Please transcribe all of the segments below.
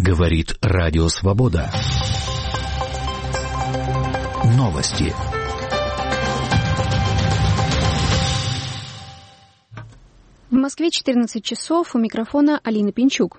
Говорит Радио Свобода. Новости. В Москве 14 часов. У микрофона Алина Пинчук.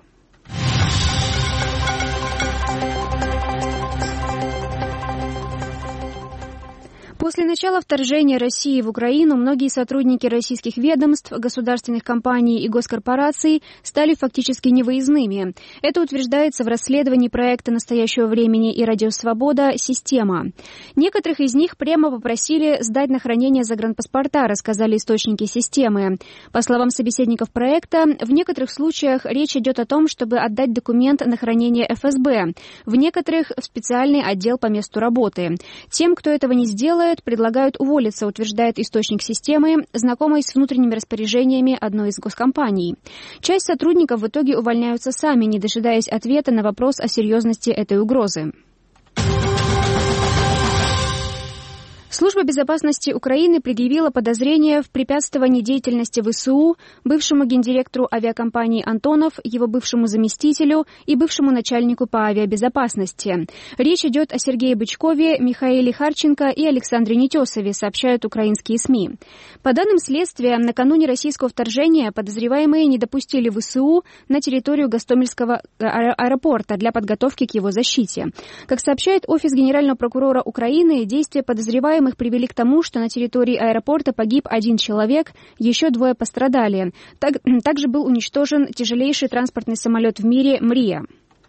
После начала вторжения России в Украину многие сотрудники российских ведомств, государственных компаний и госкорпораций стали фактически невыездными. Это утверждается в расследовании проекта «Настоящего времени» и «Радио Свобода. Система». Некоторых из них прямо попросили сдать на хранение загранпаспорта, рассказали источники системы. По словам собеседников проекта, в некоторых случаях речь идет о том, чтобы отдать документ на хранение ФСБ, в некоторых – в специальный отдел по месту работы. Тем, кто этого не сделает, предлагают уволиться, утверждает источник системы, знакомый с внутренними распоряжениями одной из госкомпаний. Часть сотрудников в итоге увольняются сами, не дожидаясь ответа на вопрос о серьезности этой угрозы. Служба безопасности Украины предъявила подозрение в препятствовании деятельности ВСУ бывшему гендиректору авиакомпании «Антонов», его бывшему заместителю и бывшему начальнику по авиабезопасности. Речь идет о Сергее Бычкове, Михаиле Харченко и Александре Нетесове, сообщают украинские СМИ. По данным следствия, накануне российского вторжения подозреваемые не допустили ВСУ на территорию Гостомельского аэропорта для подготовки к его защите. Как сообщает офис генерального прокурора Украины, действия подозреваемых привели к тому, что на территории аэропорта погиб один человек, еще 2 пострадали. Также был уничтожен тяжелейший транспортный самолет в мире «Мрия».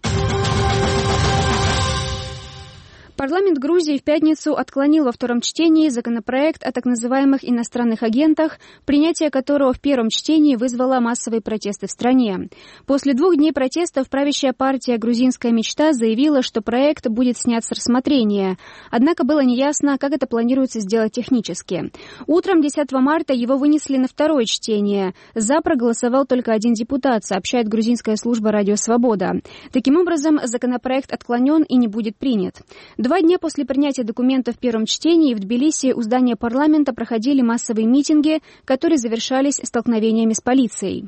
Парламент Грузии в пятницу отклонил во втором чтении законопроект о так называемых иностранных агентах, принятие которого в первом чтении вызвало массовые протесты в стране. После 2 дней протестов правящая партия «Грузинская мечта» заявила, что проект будет снят с рассмотрения. Однако было неясно, как это планируется сделать технически. Утром 10 марта его вынесли на второе чтение. За проголосовал только 1 депутат, сообщает грузинская служба «Радио Свобода». Таким образом, законопроект отклонен и не будет принят. 2 дня после принятия документа в первом чтении в Тбилиси у здания парламента проходили массовые митинги, которые завершались столкновениями с полицией.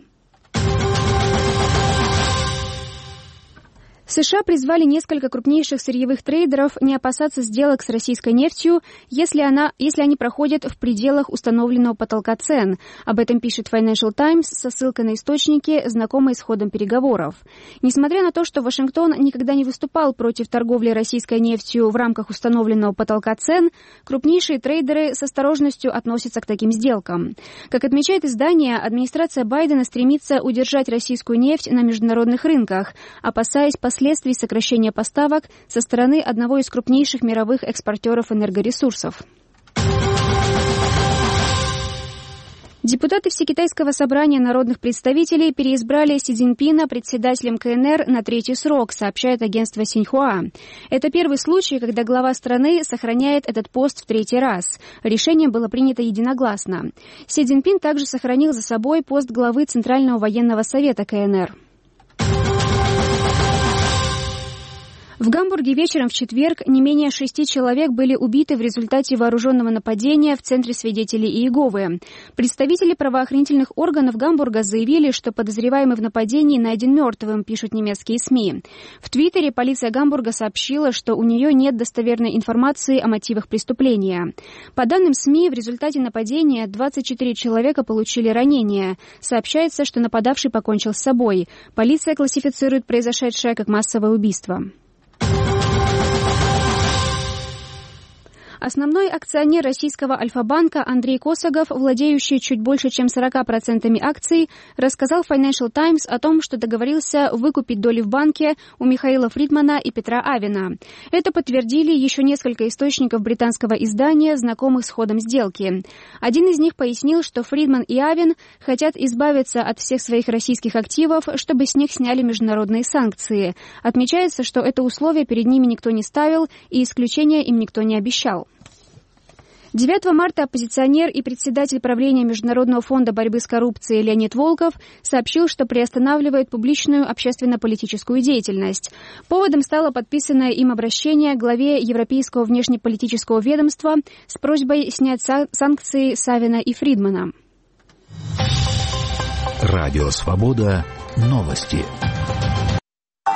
США призвали несколько крупнейших сырьевых трейдеров не опасаться сделок с российской нефтью, если они проходят в пределах установленного потолка цен. Об этом пишет Financial Times со ссылкой на источники, знакомые с ходом переговоров. Несмотря на то, что Вашингтон никогда не выступал против торговли российской нефтью в рамках установленного потолка цен, крупнейшие трейдеры с осторожностью относятся к таким сделкам. Как отмечает издание, администрация Байдена стремится удержать российскую нефть на международных рынках, опасаясь последствий сокращения поставок со стороны одного из крупнейших мировых экспортеров энергоресурсов. Депутаты Всекитайского собрания народных представителей переизбрали Си Цзиньпина председателем КНР на 3-й срок, сообщает агентство Синьхуа. Это первый случай, когда глава страны сохраняет этот пост в 3-й раз. Решение было принято единогласно. Си Цзиньпин также сохранил за собой пост главы Центрального военного совета КНР. В Гамбурге вечером в четверг не менее 6 человек были убиты в результате вооруженного нападения в Центре свидетелей Иеговы. Представители правоохранительных органов Гамбурга заявили, что подозреваемый в нападении найден мертвым, пишут немецкие СМИ. В Твиттере полиция Гамбурга сообщила, что у нее нет достоверной информации о мотивах преступления. По данным СМИ, в результате нападения 24 человека получили ранения. Сообщается, что нападавший покончил с собой. Полиция классифицирует произошедшее как массовое убийство. Основной акционер российского Альфа-банка Андрей Косогов, владеющий чуть больше, чем 40% акций, рассказал Financial Times о том, что договорился выкупить доли в банке у Михаила Фридмана и Петра Авена. Это подтвердили еще несколько источников британского издания, знакомых с ходом сделки. Один из них пояснил, что Фридман и Авен хотят избавиться от всех своих российских активов, чтобы с них сняли международные санкции. Отмечается, что это условие перед ними никто не ставил и исключения им никто не обещал. 9 марта оппозиционер и председатель правления Международного фонда борьбы с коррупцией Леонид Волков сообщил, что приостанавливает публичную общественно-политическую деятельность. Поводом стало подписанное им обращение к главе Европейского внешнеполитического ведомства с просьбой снять санкции с Авена и Фридмана. Радио Свобода. Новости.